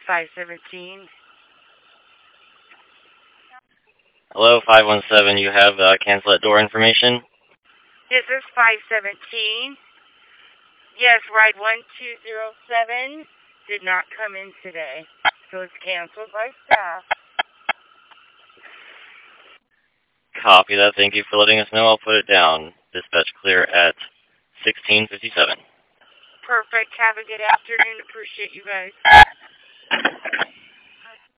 517. Hello, 517. You have cancel at door information? This is 517. Yes, ride 1207 did not come in today, so it's canceled by staff. Copy that. Thank you for letting us know. I'll put it down. Dispatch clear at 16:57. Perfect. Have a good afternoon. Appreciate you guys.